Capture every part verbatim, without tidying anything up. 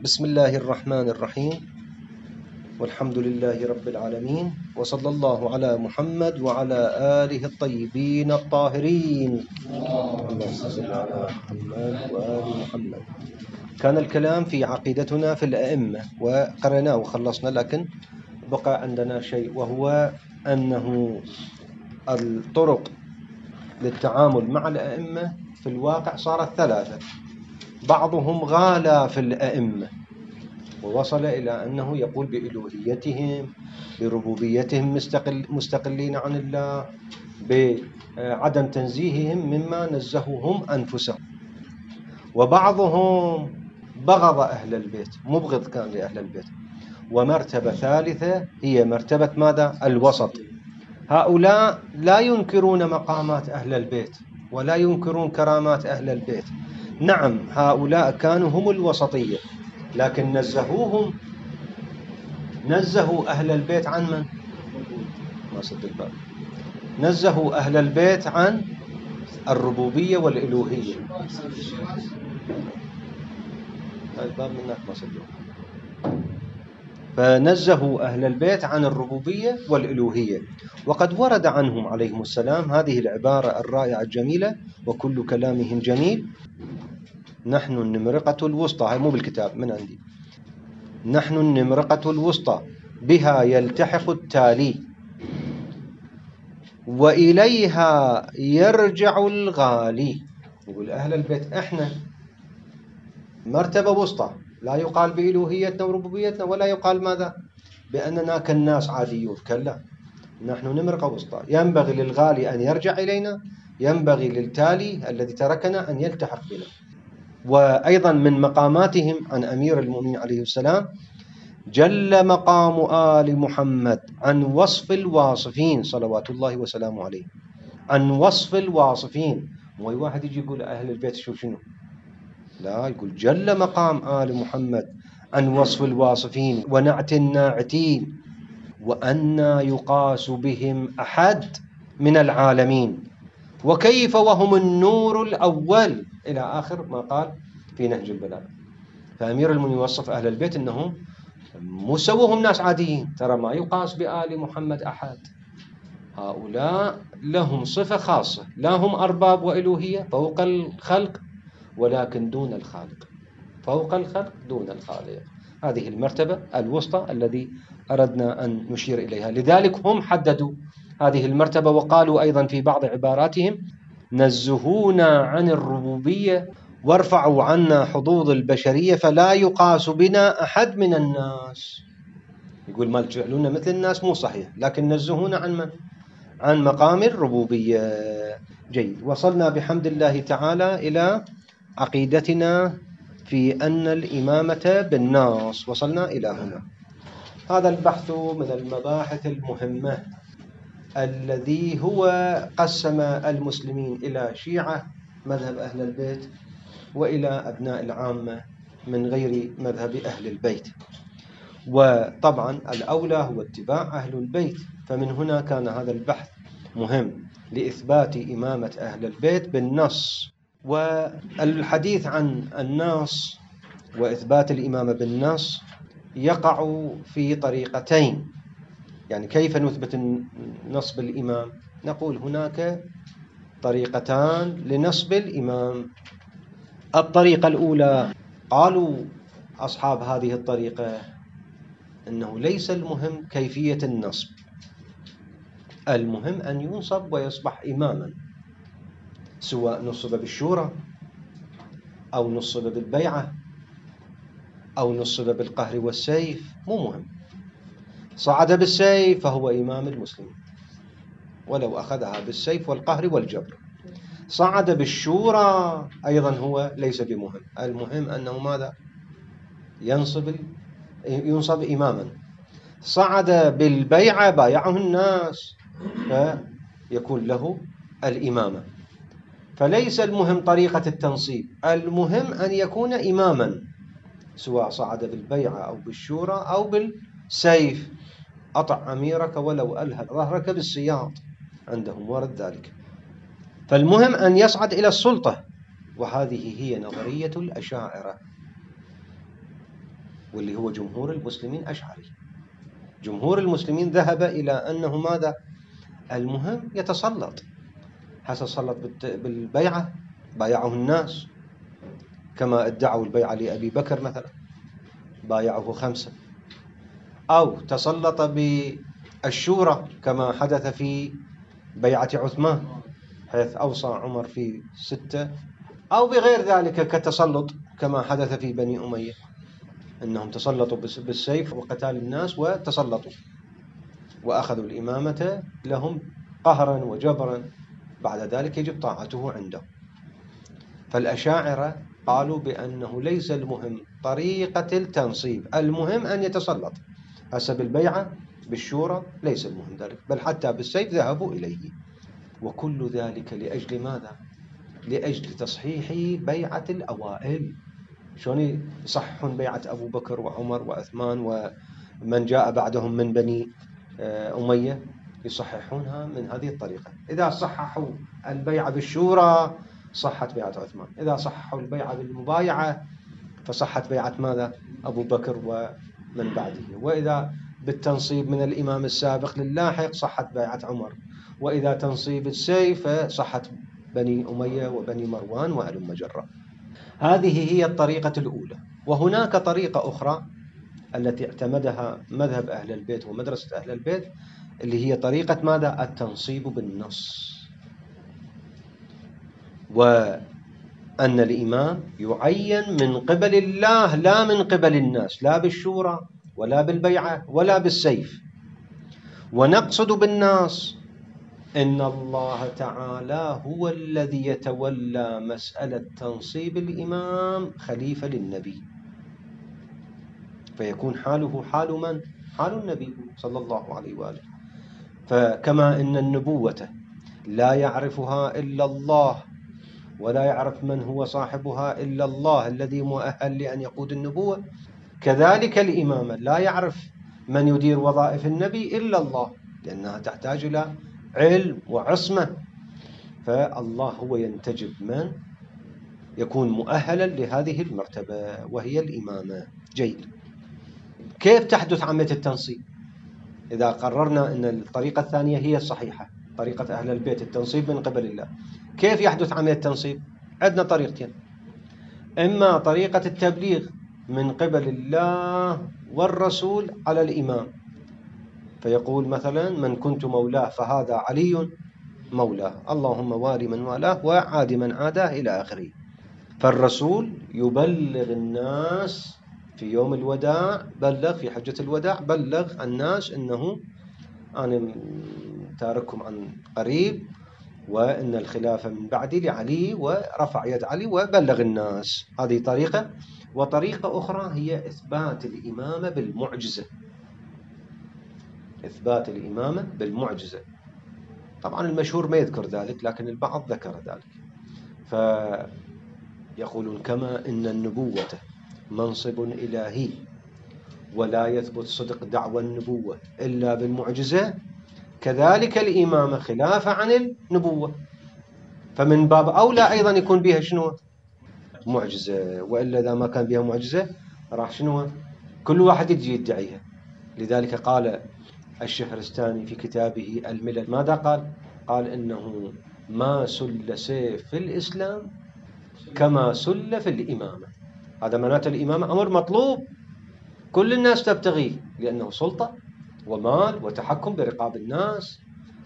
بسم الله الرحمن الرحيم، والحمد لله رب العالمين، وصلى الله على محمد وعلى آله الطيبين الطاهرين. اللهم صل على محمد وآل محمد. كان الكلام في عقيدتنا في الأئمة وقرأناه وخلصنا، لكن بقى عندنا شيء، وهو أنه الطرق للتعامل مع الأئمة في الواقع صارت ثلاثة. بعضهم غالى في الأئمة ووصل إلى أنه يقول بإلوهيتهم، بربوبيتهم مستقل مستقلين عن الله، بعدم تنزيههم مما نزهوهم أنفسهم. وبعضهم بغض أهل البيت، مبغض كان لأهل البيت. ومرتبة ثالثة هي مرتبة ماذا؟ الوسط. هؤلاء لا ينكرون مقامات أهل البيت ولا ينكرون كرامات أهل البيت. نعم، هؤلاء كانوا هم الوسطية، لكن نزهوهم نزهوا أهل البيت عن من؟ ما صدق الباب. نزهوا أهل البيت عن الربوبية والإلوهية. الباب منك ما صدق. فنزهوا أهل البيت عن الربوبية والإلوهية، وقد ورد عنهم عليهم السلام هذه العبارة الرائعة الجميلة: وكل كلامهم جميل، نحن النمرقة الوسطى. هاي مو بالكتاب، من عندي. نحن النمرقة الوسطى بها يلتحق التالي، وإليها يرجع الغالي. يقول أهل البيت إحنا مرتبة وسطى، لا يقال بإلوهيتنا وربوبيتنا، ولا يقال ماذا؟ بأننا كالناس عاديون. كلا، نحن نمرقة وسطى، ينبغي للغالي أن يرجع إلينا، ينبغي للتالي الذي تركنا أن يلتحق بنا. وأيضا من مقاماتهم عن أمير المؤمنين عليه السلام: جل مقام آل محمد عن وصف الواصفين صلوات الله وسلامه عليه. عن وصف الواصفين. مو أي واحد يجي يقول أهل البيت شو شنو، لا، يقول جل مقام آل محمد عن وصف الواصفين ونعت الناعتين، وأنى يقاس بهم أحد من العالمين، وكيف وهم النور الأول، إلى آخر ما قال في نهج البلاغة. فأمير المؤمنين يوصف أهل البيت أنهم مو سوهم ناس عاديين، ترى ما يقاس بآل محمد أحد. هؤلاء لهم صفة خاصة، لا هم أرباب وإلوهية فوق الخلق، ولكن دون الخالق. فوق الخلق دون الخالق. هذه المرتبة الوسطى الذي أردنا أن نشير إليها. لذلك هم حددوا هذه المرتبة وقالوا أيضا في بعض عباراتهم: نزهونا عن الربوبية وارفعوا عنا حظوظ البشرية فلا يقاس بنا أحد من الناس. يقول ما تجعلونا مثل الناس مو صحيح، لكن نزهونا عن من؟ عن مقام الربوبية. جيد، وصلنا بحمد الله تعالى إلى عقيدتنا في أن الإمامة بالناس. وصلنا إلى هنا. هذا البحث من المباحث المهمة الذي هو قسم المسلمين إلى شيعة مذهب أهل البيت، وإلى أبناء العامة من غير مذهب أهل البيت. وطبعا الأولى هو اتباع أهل البيت، فمن هنا كان هذا البحث مهم لإثبات إمامة أهل البيت بالنص. والحديث عن النص وإثبات الإمامة بالنص يقع في طريقتين. يعني كيف نثبت نصب الإمام؟ نقول هناك طريقتان لنصب الإمام. الطريقة الأولى، قالوا أصحاب هذه الطريقة أنه ليس المهم كيفية النصب، المهم أن ينصب ويصبح إماما، سواء نصب بالشورى أو نصب بالبيعة أو نصب بالقهر والسيف، مو مهم. صعد بالسيف فهو إمام المسلمين ولو أخذها بالسيف والقهر والجبر. صعد بالشورى أيضا هو ليس بمهم، المهم أنه ماذا؟ ينصب ينصب إماما. صعد بالبيعة، بايعه الناس فيكون له الإمامة. فليس المهم طريقة التنصيب، المهم أن يكون إماما، سواء صعد بالبيعة أو بالشورى أو بالسيف. أطع أميرك ولو ألهى ظهرك بالسياط، عندهم ورد ذلك. فالمهم أن يصعد إلى السلطة، وهذه هي نظرية الأشاعرة. واللي هو جمهور المسلمين أشعري. جمهور المسلمين ذهب إلى أنه ماذا؟ المهم يتسلط. هتسلط بالبيعة، بايعه الناس كما ادعوا البيعة لأبي بكر مثلا، بايعه خمسة. أو تسلط بالشورى كما حدث في بيعة عثمان، حيث أوصى عمر في ستة. أو بغير ذلك كتسلط كما حدث في بني أمية، أنهم تسلطوا بالسيف وقتال الناس وتسلطوا وأخذوا الإمامة لهم قهرا وجبرا، بعد ذلك يجب طاعته عنده. فالأشاعرة قالوا بأنه ليس المهم طريقة التنصيب، المهم أن يتسلط. حسب البيعة بالشورى ليس المهم ذلك، بل حتى بالسيف ذهبوا إليه. وكل ذلك لأجل ماذا؟ لأجل تصحيح بيعة الأوائل. شلون يصححون بيعة أبو بكر وعمر وعثمان ومن جاء بعدهم من بني أمية؟ يصححونها من هذه الطريقة. إذا صححوا البيعة بالشورى صحت بيعة عثمان، إذا صححوا البيعة بالمبايعة فصحت بيعة ماذا؟ أبو بكر ومن بعده. وإذا بالتنصيب من الإمام السابق للاحق صحت بيعة عمر، وإذا تنصيب السيف صحت بني أمية وبني مروان وألم جرة. هذه هي الطريقة الأولى. وهناك طريقة أخرى التي اعتمدها مذهب أهل البيت ومدرسة أهل البيت، اللي هي طريقة ماذا؟ التنصيب بالنص، وأن الإمام يعين من قبل الله لا من قبل الناس، لا بالشورى ولا بالبيعة ولا بالسيف. ونقصد بالناس إن الله تعالى هو الذي يتولى مسألة تنصيب الإمام خليفة للنبي، فيكون حاله حال من؟ حال النبي صلى الله عليه وآله. فكما إن النبوة لا يعرفها إلا الله، ولا يعرف من هو صاحبها إلا الله الذي مؤهل لأن يقود النبوة، كذلك الإمامة لا يعرف من يدير وظائف النبي إلا الله، لأنها تحتاج إلى علم وعصمة. فالله هو ينتجب من يكون مؤهلا لهذه المرتبة وهي الإمامة. جيد. كيف تحدث عملية التنصيب؟ إذا قررنا أن الطريقة الثانية هي الصحيحة، طريقة أهل البيت، التنصيب من قبل الله، كيف يحدث عملية التنصيب؟ عندنا طريقتين: إما طريقة التبليغ من قبل الله والرسول على الإمام، فيقول مثلا: من كنت مولاه فهذا علي مولاه، اللهم والي من والاه وعاد من عاداه إلى آخره. فالرسول يبلغ الناس في يوم الوداع، بلغ في حجة الوداع، بلغ الناس إنه أنا تارككم عن قريب، وإن الخلافة من بعدي لعلي، ورفع يد علي وبلغ الناس. هذه طريقة. وطريقة أخرى هي إثبات الإمامة بالمعجزة، إثبات الإمامة بالمعجزة. طبعا المشهور ما يذكر ذلك، لكن البعض ذكر ذلك. فيقولون: كما إن النبوة منصب إلهي ولا يثبت صدق دعوى النبوة إلا بالمعجزة، كذلك الإمامة خلافة عن النبوة، فمن باب أولى أيضا يكون بها شنو؟ معجزة. وإلا إذا ما كان بها معجزة راح شنو؟ كل واحد يجي يدعيها. لذلك قال الشهرستاني في كتابه الملل ماذا قال؟ قال: إنه ما سل سيف في الإسلام كما سل في الإمامة. هذا معناته الإمامة أمر مطلوب كل الناس تبتغيه، لأنه سلطة ومال وتحكم برقاب الناس.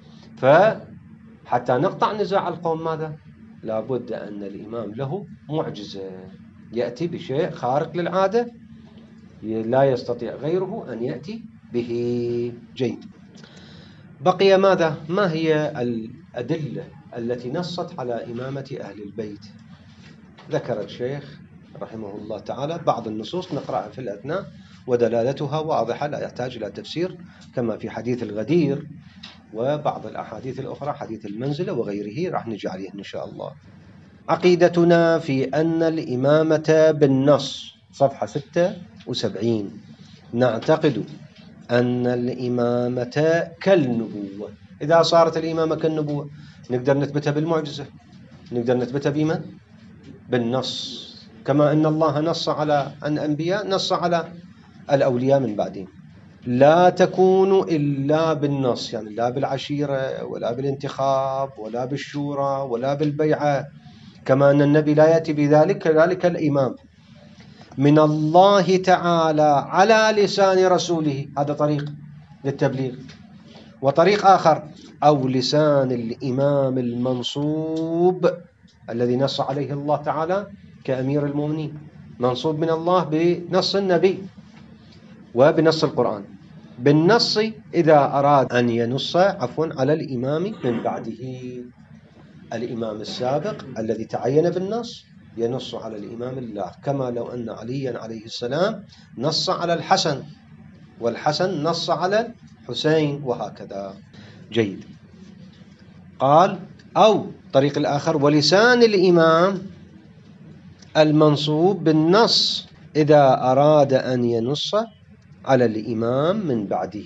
فحتى نقطع نزاع القوم ماذا؟ لابد أن الإمام له معجزة، يأتي بشيء خارق للعادة لا يستطيع غيره أن يأتي به. جيد. بقي ماذا؟ ما هي الأدلة التي نصت على إمامة أهل البيت؟ ذكر الشيخ رحمه الله تعالى بعض النصوص نقرأها في الأثناء، ودلالتها واضحة لا يحتاج إلى تفسير، كما في حديث الغدير وبعض الأحاديث الأخرى، حديث المنزلة وغيره، راح نجي عليه إن شاء الله. عقيدتنا في أن الإمامة بالنص، صفحة ستة وسبعين. نعتقد أن الإمامة كالنبوة. إذا صارت الإمامة كالنبوة نقدر نثبتها بالمعجزة، نقدر نثبتها بما؟ بالنص. كما أن الله نص على أن أنبياء، نص على الأولياء من بعدهم. لا تكون إلا بالنص، يعني لا بالعشيرة ولا بالانتخاب ولا بالشورى ولا بالبيعة، كما أن النبي لا يأتي بذلك، كذلك الإمام من الله تعالى على لسان رسوله، هذا طريق للتبليغ. وطريق آخر أو لسان الإمام المنصوب الذي نص عليه الله تعالى كأمير المؤمنين، منصوب من الله بنص النبي وبنص القرآن. بالنص إذا أراد أن ينص عفوا على الإمام من بعده، الإمام السابق الذي تعين بالنص ينص على الإمام الله، كما لو أن عليا عليه السلام نص على الحسن والحسن نص على الحسين وهكذا. جيد. قال أو طريق الآخر ولسان الإمام المنصوب بالنص إذا أراد أن ينص على الإمام من بعده.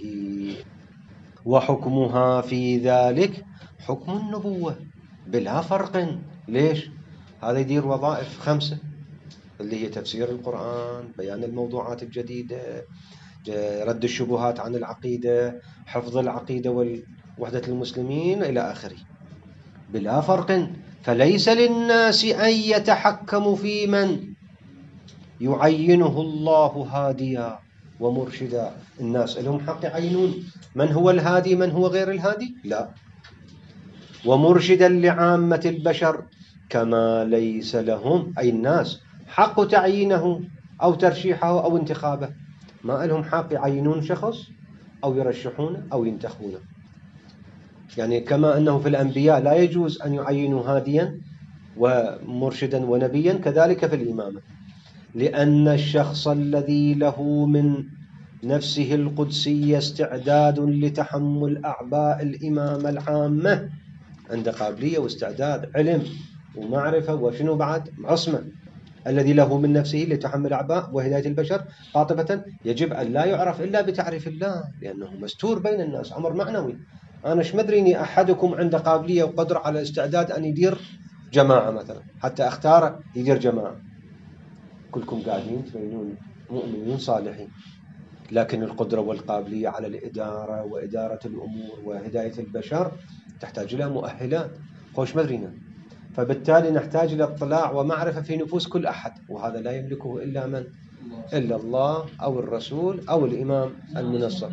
وحكمها في ذلك حكم النبوة بلا فرق. ليش؟ هذا يدير وظائف خمسة اللي هي تفسير القرآن، بيان الموضوعات الجديدة، رد الشبهات عن العقيدة، حفظ العقيدة ووحدة المسلمين إلى آخره، بلا فرق. فليس للناس أن يتحكموا في من يعينه الله هاديا ومرشدا. الناس لهم حق يعينون من هو الهادي من هو غير الهادي؟ لا. ومرشدا لعامة البشر، كما ليس لهم أي الناس حق تعيينه أو ترشيحه أو انتخابه، ما لهم حق يعينون شخص أو يرشحونه أو ينتخبونه. يعني كما أنه في الأنبياء لا يجوز أن يعينوا هاديا ومرشدا ونبيا، كذلك في الإمامة، لأن الشخص الذي له من نفسه القدسية استعداد لتحمل أعباء الإمامة العامة، عند قابلية واستعداد، علم ومعرفة وشنو بعد عصمة، الذي له من نفسه لتحمل أعباء وهداية البشر قاطبة، يجب أن لا يعرف إلا بتعريف الله، لأنه مستور بين الناس، أمر معنوي. أنا ايش مدريني أحدكم عنده قابلية وقدرة على استعداد أن يدير جماعة مثلا، حتى أختار يدير جماعة، كلكم قاعدين تبينون مؤمنين صالحين، لكن القدرة والقابلية على الإدارة وإدارة الأمور وهداية البشر تحتاج إلى مؤهلات، خوش مدرينا. فبالتالي نحتاج إلى اطلاع ومعرفة في نفوس كل أحد، وهذا لا يملكه إلا من؟ إلا الله أو الرسول أو الإمام المنصر.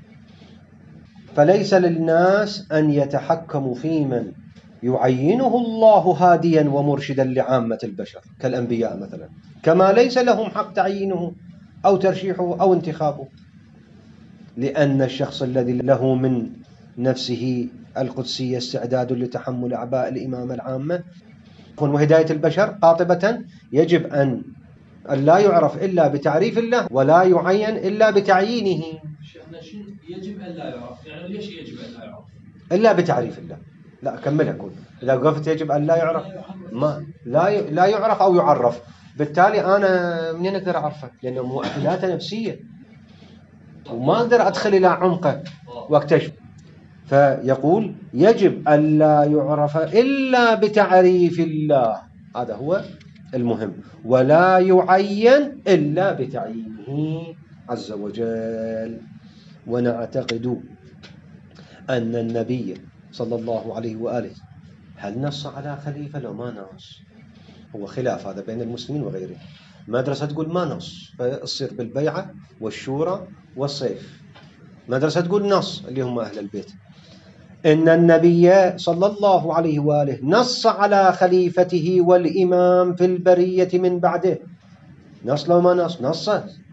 فليس للناس أن يتحكموا في من يعينه الله هاديا ومرشدا لعامة البشر كالأنبياء مثلا، كما ليس لهم حق تعيينه أو ترشيحه أو انتخابه، لأن الشخص الذي له من نفسه القدسية استعداد لتحمل أعباء الإمامة العامة وهداية البشر قاطبة، يجب أن لا يعرف إلا بتعريف الله ولا يعين إلا بتعيينه. يجب أن لا يعرف، يعني ليش يجب أن لا يعرف؟ إلا بتعريف الله. لا أكملها كون إذا قفت يجب أن لا يعرف، ما لا لا يعرف أو يعرف، بالتالي أنا منين أقدر أعرفه؟ لأنه مؤهلاته نفسية وما أقدر أدخل إلى عمقه واكتشف. فيقول يجب أن لا يعرف إلا بتعريف الله، هذا هو المهم، ولا يعين إلا بتعيينه عز وجل. ونعتقد أن النبي صلى الله عليه وآله هل نص على خليفة لو ما نص؟ هو خلاف هذا بين المسلمين وغيره. مدرسة تقول ما نص، فتصير بالبيعة والشورى والصيف. مدرسة تقول نص، اللي هم أهل البيت. إن النبي صلى الله عليه وآله نص على خليفته والإمام في البرية من بعده، نص لو ما نص نص.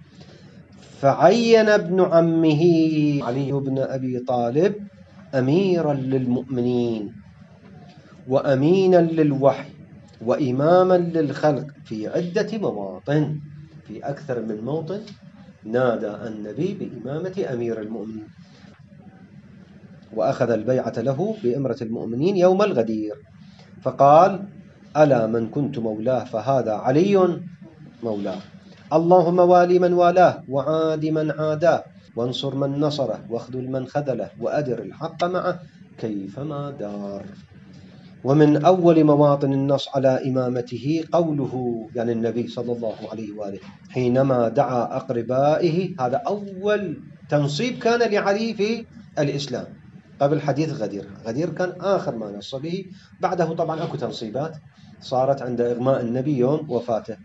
فعين ابن عمه علي بن أبي طالب أميرا للمؤمنين وأمينا للوحي وإماما للخلق في عدة مواطن، في أكثر من موطن نادى النبي بإمامة أمير المؤمنين، وأخذ البيعة له بإمرة المؤمنين يوم الغدير، فقال ألا من كنت مولاه فهذا علي مولاه، اللهم والي من والاه وعاد من عاداه وانصر من نصره واخذل من خذله وأدر الحق معه كيفما دار. ومن أول مواطن النص على إمامته قوله، يعني النبي صلى الله عليه وآله حينما دعا أقربائه، هذا أول تنصيب كان لعلي في الإسلام قبل حديث غدير. غدير كان آخر ما نص به، بعده طبعا أكو تنصيبات صارت عند إغماء النبي يوم وفاته.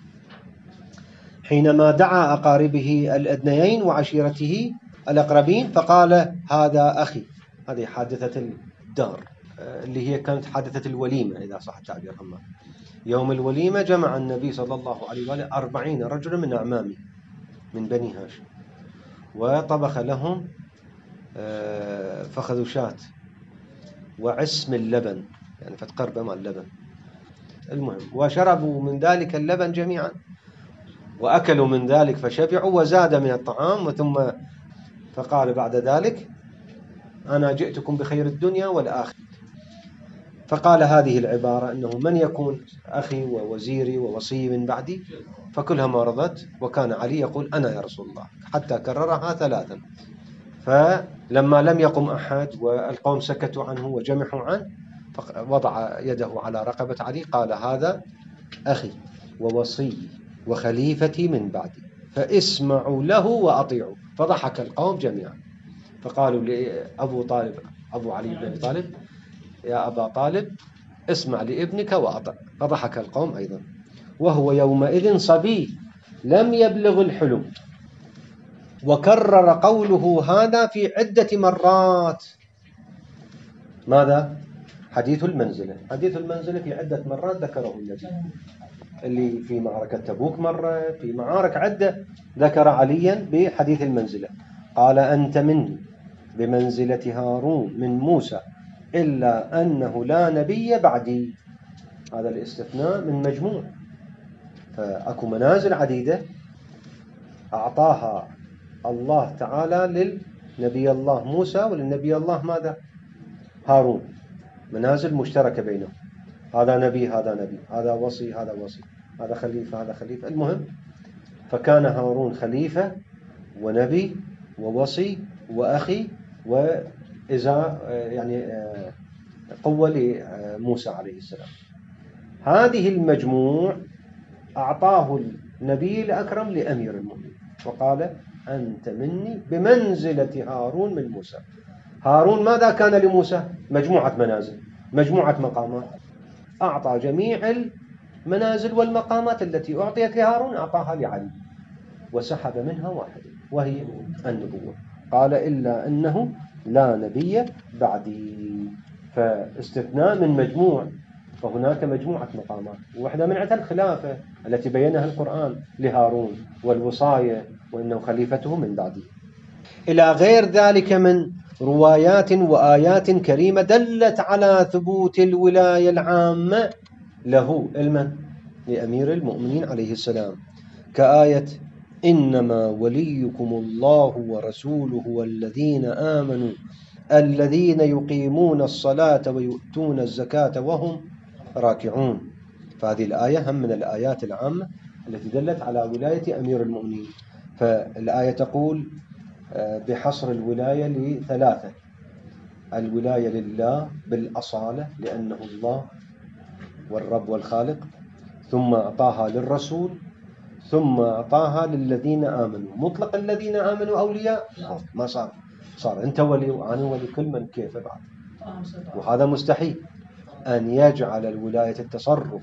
حينما دعا أقاربه الأدنيين وعشيرته الأقربين فقال هذا أخي. هذه حادثة الدار اللي هي كانت حادثة الوليمة إذا صح التعبير. هم يوم الوليمة جمع النبي صلى الله عليه وآله أربعين رجلا من أعمامه من بني هاشم، وطبخ لهم فخذوا شاة وعسم اللبن، يعني فتقربة مع اللبن. المهم وشربوا من ذلك اللبن جميعا وأكلوا من ذلك فشبعوا وزاد من الطعام. ثم فقال بعد ذلك أنا جئتكم بخير الدنيا والآخرة. فقال هذه العبارة أنه من يكون أخي ووزيري ووصي من بعدي، فكلها ما رضت، وكان علي يقول أنا يا رسول الله، حتى كررها ثلاثا. فلما لم يقم أحد والقوم سكتوا عنه وجمحوا عنه، وضع يده على رقبة علي قال هذا أخي ووصي وخليفتي من بعدي فاسمعوا له وأطيعوا. فضحك القوم جميعا، فقالوا لأبو طالب أبو علي بن أبي طالب يا أبا طالب اسمع لابنك وأطع. فضحك القوم أيضا، وهو يومئذ صبي لم يبلغ الحلم. وكرر قوله هذا في عدة مرات. ماذا؟ حديث المنزلة. حديث المنزلة في عدة مرات ذكره النبي، اللي في معركة تبوك مرة، في معارك عدة ذكر عليا بحديث المنزلة. قال أنت مني بمنزلة هارون من موسى إلا أنه لا نبي بعدي. هذا الاستثناء من مجموع، فأكو منازل عديدة أعطاها الله تعالى للنبي الله موسى وللنبي الله ماذا؟ هارون، منازل مشتركة بينهم. هذا نبي هذا نبي، هذا وصي هذا وصي، هذا خليفة هذا خليفة. المهم فكان هارون خليفة ونبي ووصي وأخي وإذا يعني قوة لموسى عليه السلام. هذه المجموع أعطاه النبي الأكرم لأمير المؤمنين وقال أنت مني بمنزلة هارون من موسى. هارون ماذا كان لموسى؟ مجموعة منازل، مجموعة مقامات. أعطى جميع المنازل والمقامات التي أعطيت لهارون أعطاها لعلي، وسحب منها واحدة وهي النبوة. قال إلا أنه لا نبي بعدي، فاستثناء من مجموع، فهناك مجموعة مقامات، وواحدة منها الخلافة التي بينها القرآن لهارون والوصاية وإنه خليفته من بعده، إلى غير ذلك من روايات وآيات كريمة دلت على ثبوت الولاية العامة له المن لأمير المؤمنين عليه السلام، كآية إنما وليكم الله ورسوله والذين آمنوا الذين يقيمون الصلاة ويؤتون الزكاة وهم راكعون. فهذه الآية هم من الآيات العامة التي دلت على ولاية أمير المؤمنين. فالآية تقول بحصر الولاية لثلاثة: الولاية لله بالأصالة لأنه الله والرب والخالق، ثم أعطاها للرسول، ثم أعطاها للذين آمنوا. مطلق الذين آمنوا أولياء ما صار، صار أنت ولي وأنا ولي كل من كيف بعد، وهذا مستحيل أن يجعل الولاية التصرف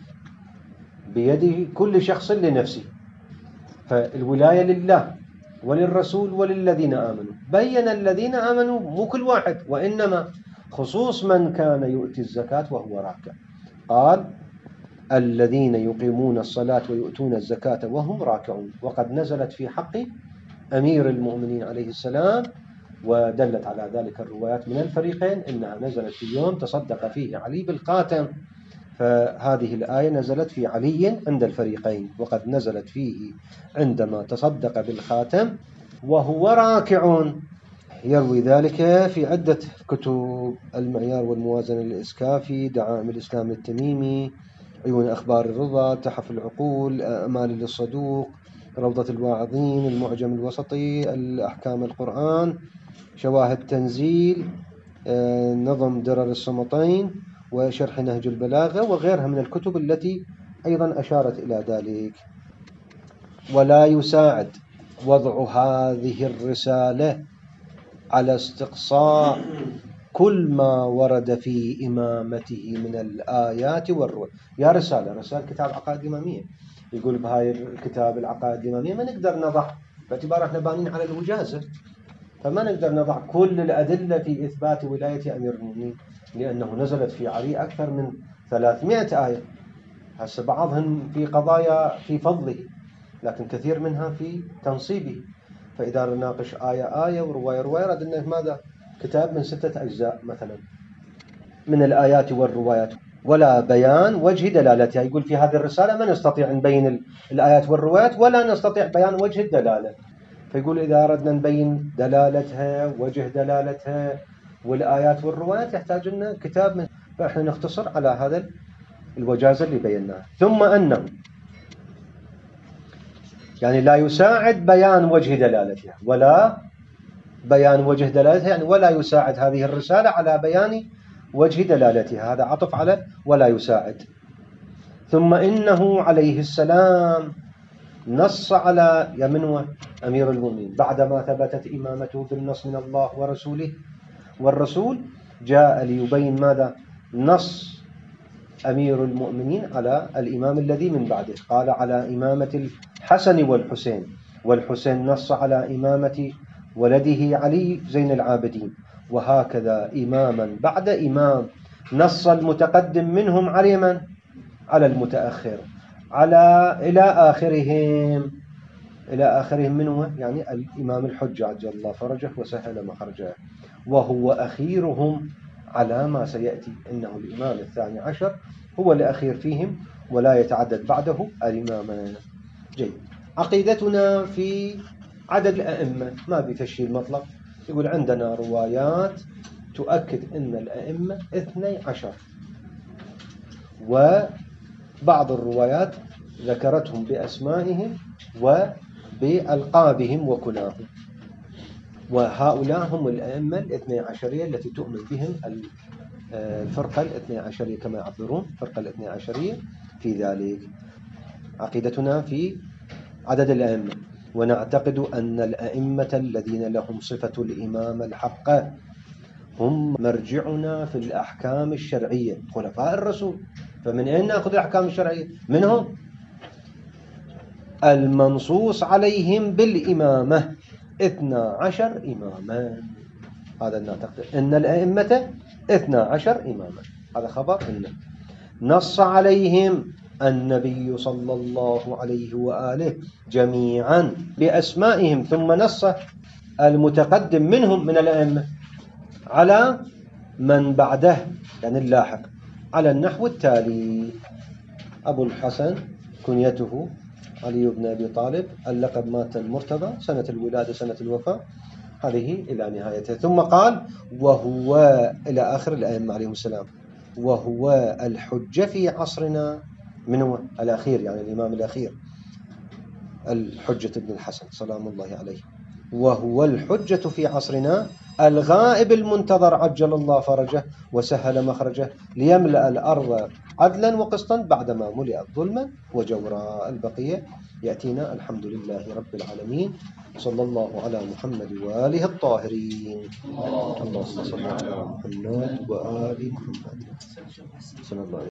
بيده كل شخص لنفسه. فالولاية لله وللرسول وللذين آمنوا. بين الذين آمنوا مو كل واحد، وإنما خصوص من كان يؤتي الزكاة وهو راكع. قال الذين يقيمون الصلاة ويؤتون الزكاة وهم راكعون، وقد نزلت في حق أمير المؤمنين عليه السلام، ودلت على ذلك الروايات من الفريقين إنها نزلت في يوم تصدق فيه علي بالخاتم. فهذه الآية نزلت في علي عند الفريقين، وقد نزلت فيه عندما تصدق بالخاتم وهو راكع. يروي ذلك في عدة كتب: المعيار والموازنة للإسكافي، دعائم الإسلام التميمي، عيون أخبار الرضا، تحف العقول، أمال للصدوق، روضة الواعظين، المعجم الوسطي، الأحكام القرآن، شواهد تنزيل، نظم درر الصمتين، وشرح نهج البلاغة وغيرها من الكتب التي أيضا أشارت إلى ذلك. ولا يساعد وضع هذه الرسالة على استقصاء كل ما ورد في إمامته من الآيات والروايات. يا رسالة رسالة كتاب عقائد إمامية، يقول بهاي الكتاب العقائد الإمامية ما نقدر نضع، باعتبار احنا بانين على الوجازة، فما نقدر نضع كل الأدلة في إثبات ولاية أمير المؤمنين، لأنه نزلت في علي أكثر من ثلاثمائة آية، هسه بعضهم في قضايا في فضله، لكن كثير منها في تنصيبه. فإذا نناقش آية آية ورواية رواية رد أنه ماذا؟ كتاب من ستة أجزاء مثلا من الآيات والروايات، ولا بيان وجه دلالتها. يقول في هذه الرسالة ما نستطيع نبين الآيات والروايات ولا نستطيع بيان وجه الدلالة. فيقول إذا أردنا نبين دلالتها وجه دلالتها والآيات والروايات يحتاج لنا كتاب من، فإحنا نختصر على هذا الوجازة اللي بيناها. ثم أنه يعني لا يساعد بيان وجه دلالتها ولا بيان وجه دلالتها، يعني ولا يساعد هذه الرسالة على بيان وجه دلالتها، هذا عطف على ولا يساعد. ثم إنه عليه السلام نص على يمنوه أمير المؤمنين بعدما ثبتت إمامته بالنص من الله ورسوله، والرسول جاء ليبين ماذا؟ نص أمير المؤمنين على الإمام الذي من بعده، قال على إمامة الحسن والحسين، والحسين نص على إمامة ولده علي زين العابدين، وهكذا إماما بعد إمام نص المتقدم منهم على من؟ على المتأخر، على إلى آخرهم إلى آخرهم منه يعني الإمام الحجة عجل الله فرجه وسهل مخرجه، وهو أخيرهم على ما سيأتي، إنه الإمام الثاني عشر هو الأخير فيهم ولا يتعدد بعده الإمامان. جيد. عقيدتنا في عدد الأئمة ما بتشيل مطلق، يقول عندنا روايات تؤكد أن الأئمة اثني عشر، وبعض الروايات ذكرتهم بأسمائهم وبألقابهم وكناهم، وهؤلاء هم الأئمة الاثني عشرية التي تؤمن بهم الفرقة الاثني عشرية كما يعبرون، الفرقة الاثني عشرية في ذلك. عقيدتنا في عدد الأئمة، ونعتقد أن الأئمة الذين لهم صفة الإمام الحق هم مرجعنا في الأحكام الشرعية، خلفاء الرسول. فمن أين نأخذ الأحكام الشرعية؟ منهم المنصوص عليهم بالإمامة اثنا عشر إماما، هذا نعتقد أن الأئمة اثنا عشر إماما، هذا خبر إنه نص عليهم النبي صلى الله عليه وآله جميعا بأسمائهم، ثم نص المتقدم منهم من الأئمة على من بعده يعني اللاحق على النحو التالي: أبو الحسن كنيته علي بن أبي طالب، اللقب مات المرتضى، سنة الولادة سنة الوفاة، هذه إلى نهايتها. ثم قال وهو إلى آخر الأئمة عليهم السلام، وهو الحجة في عصرنا، من هو الأخير يعني الإمام الأخير الحجة ابن الحسن سلام الله عليه، وهو الحجة في عصرنا الغائب المنتظر عجل الله فرجه وسهل مخرجه ليملأ الأرض عدلا وقسطا بعدما ملئت ظلما وجورا. البقية يأتينا. الحمد لله رب العالمين، صلى الله على محمد وآله الطاهرين. اللهم صل على محمد وآل محمد صلى الله عليه وسلم.